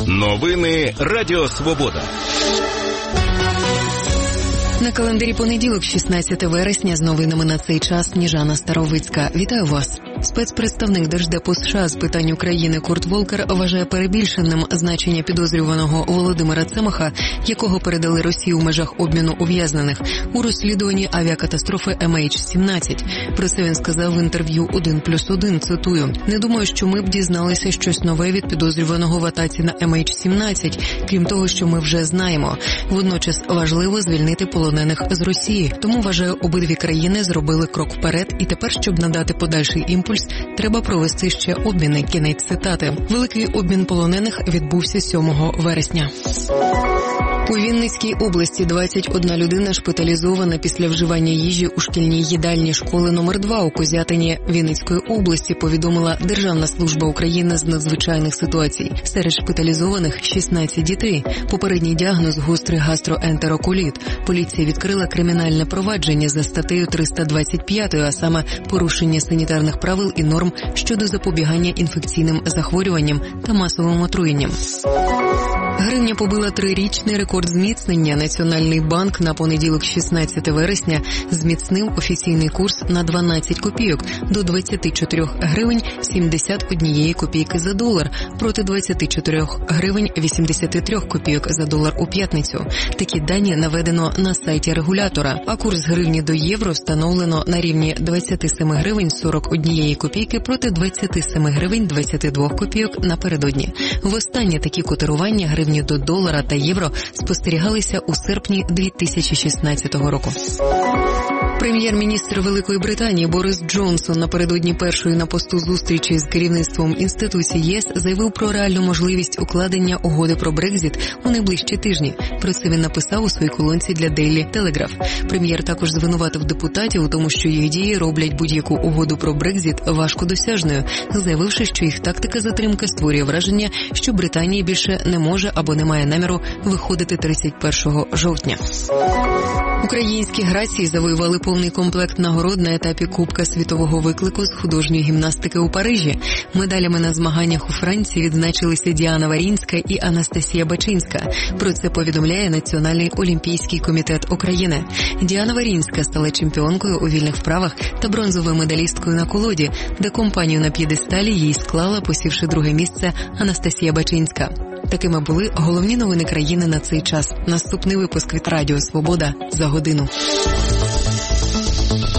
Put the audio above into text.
Новини Радіо Свобода. На календарі понеділок, 16 вересня, з новинами на цей час Сніжана Старовицька. Вітаю вас. Спецпредставник Держдепу США з питань України Курт Волкер вважає перебільшеним значення підозрюваного Володимира Цемаха, якого передали Росії у межах обміну ув'язнених у розслідуванні авіакатастрофи MH17. Про це він сказав в інтерв'ю «1+1», цитую: «Не думаю, що ми б дізналися щось нове від підозрюваного в атаці на MH17, крім того, що ми вже знаємо. Водночас важливо звільнити полонених з Росії. Тому, вважаю, обидві країни зробили крок вперед, і тепер, щоб надати подальший імпульс, треба провести ще обміни». Кінець цитати. Великий обмін полонених відбувся 7 вересня. У Вінницькій області 21 людина шпиталізована після вживання їжі у шкільній їдальні школи номер 2 у Козятині Вінницької області, повідомила Державна служба України з надзвичайних ситуацій. Серед шпиталізованих 16 дітей. Попередній діагноз – гострий гастроентероколіт. Поліція відкрила кримінальне провадження за статтею 325, а саме порушення санітарних правил і норм щодо запобігання інфекційним захворюванням та масовим отруєнням. Гривня побила 3-річний рекорд зміцнення. Національний банк на понеділок, 16 вересня, зміцнив офіційний курс на 12 копійок до 24 гривень 71 копійки за долар, проти 24 гривень 83 копійок за долар у п'ятницю. Такі дані наведено на сайті регулятора. А курс гривні до євро встановлено на рівні 27 гривень 41 копійки проти 27 гривень 22 копійок напередодні. Востаннє такі котирування гривні до долара та євро спостерігалися у серпні 2016 року. Прем'єр-міністр Великої Британії Борис Джонсон напередодні першої на посту зустрічі з керівництвом інституцій ЄС заявив про реальну можливість укладення угоди про Брекзит у найближчі тижні. Про це він написав у своїй колонці для Daily Telegraph. Прем'єр також звинуватив депутатів у тому, що їх дії роблять будь-яку угоду про Брекзит важкодосяжною, заявивши, що їх тактика затримки створює враження, що Британія більше не може або не має наміру виходити 31 жовтня. Українські грації завоювали повний комплект нагород на етапі Кубка світового виклику з художньої гімнастики у Парижі. Медалями на змаганнях у Франції відзначилися Діана Варінська і Анастасія Бачинська. Про це повідомляє Національний олімпійський комітет України. Діана Варінська стала чемпіонкою у вільних вправах та бронзовою медалісткою на колоді, де компанію на п'єдесталі їй склала, посівши друге місце, Анастасія Бачинська. Такими були головні новини країни на цей час. Наступний випуск від Радіо Свобода за годину.